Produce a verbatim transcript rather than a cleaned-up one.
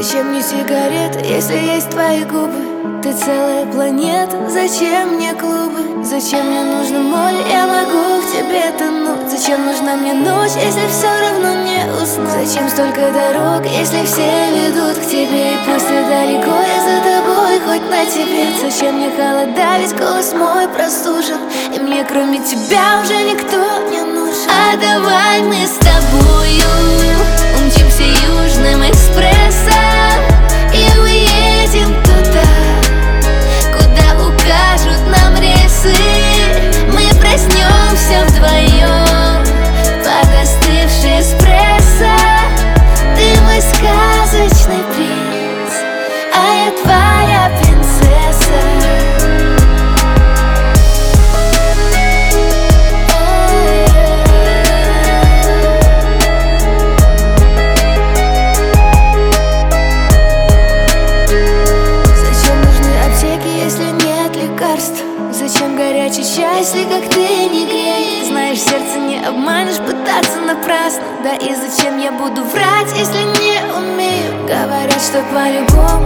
Зачем мне сигареты, если есть твои губы? Ты целая планета, зачем мне клубы? Зачем мне нужно море, я могу в тебе тонуть? Зачем нужна мне ночь, если все равно не уснуть? Зачем столько дорог, если все ведут к тебе? И пусть ты далеко, я за тобой, хоть на тебе. Зачем мне холода, ведь голос мой простужен, и мне кроме тебя уже никто не нужен. А давай мы с тобою умчимся южным экспрессом и уедем туда, куда укажут нам рейсы. Мы проснемся вдвоем под остывший эспрессо. Ты мой сказочный принц, а я твоя принцесса. Зачем горячий чай, если как ты не греет? Знаешь, сердце не обманешь, пытаться напрасно. Да и зачем я буду врать, если не умею? Говорят, что по-любому